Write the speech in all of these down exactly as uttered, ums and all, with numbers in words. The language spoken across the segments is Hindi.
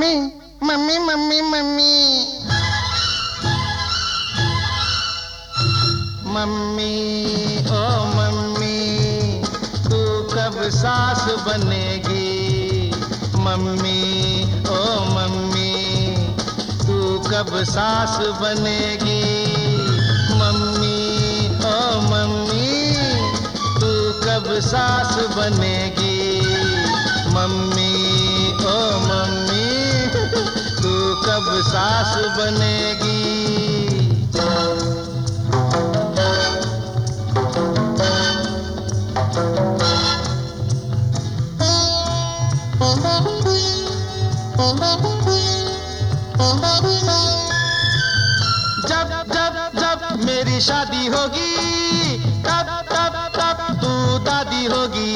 Mummy mummy mummy mummy mummy ओ मम्मी तू कब सास बनेगी। मम्मी ओ मम्मी तू कब सास बनेगी। मम्मी ओ मम्मी तू कब सास बनेगी। मम्मी ओ मम्मी तू कब सास बनेगी। जब जब जब मेरी शादी होगी तब तब तब तू दादी होगी।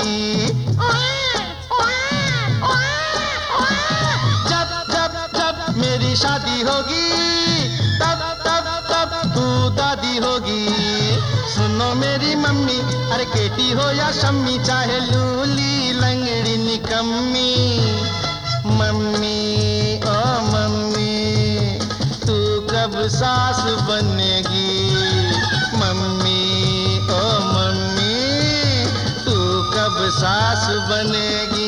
जब जब जब मेरी शादी होगी तब तब तब तू दादी होगी। सुनो मेरी मम्मी, अरे केटी हो या शम्मी, चाहे लूली लंगड़ी निकम्मी। मम्मी ओ मम्मी तू कब सास बनेगी। मम्मी ओ मम्मी तू कब सास बनेगी।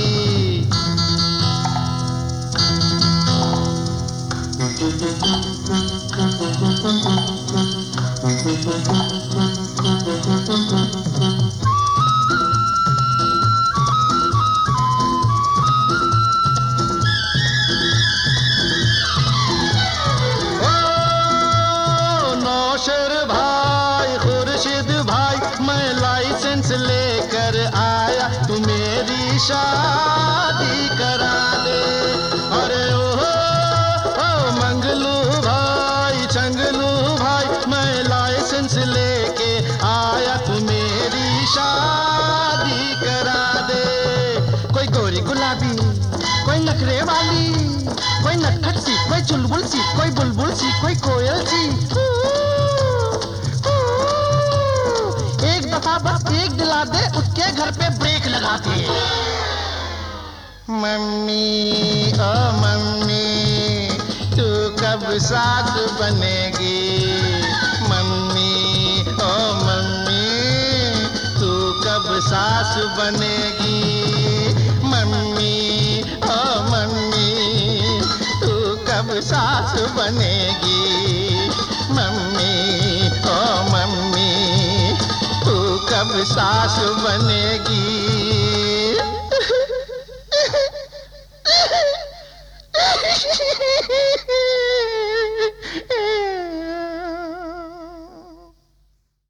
नौशर भाई, खुर्शीद भाई, मैं लाइसेंस लेकर आया, तू मेरी शादी करा दे। अरे ओ, ओ मंगलू भाई, चंगलू भाई, मैं लाइसेंस लेके आया, तू मेरी शादी करा दे। कोई गोरी गुलाबी, कोई नखरे वाली, कोई नटखट सी, कोई चुलबुल सी, कोई बुलबुल सी, कोई कोयल सी। एक दफा बस एक दिला दे, उसके घर पे ब्रेक लगा दे। मम्मी ओ मम्मी तू कब सास बनेगी। मम्मी ओ मम्मी तू कब सास बनेगी। मम्मी ओ मम्मी तू कब सास बनेगी। मम्मी ओ मम्मी तू कब सास बनेगी।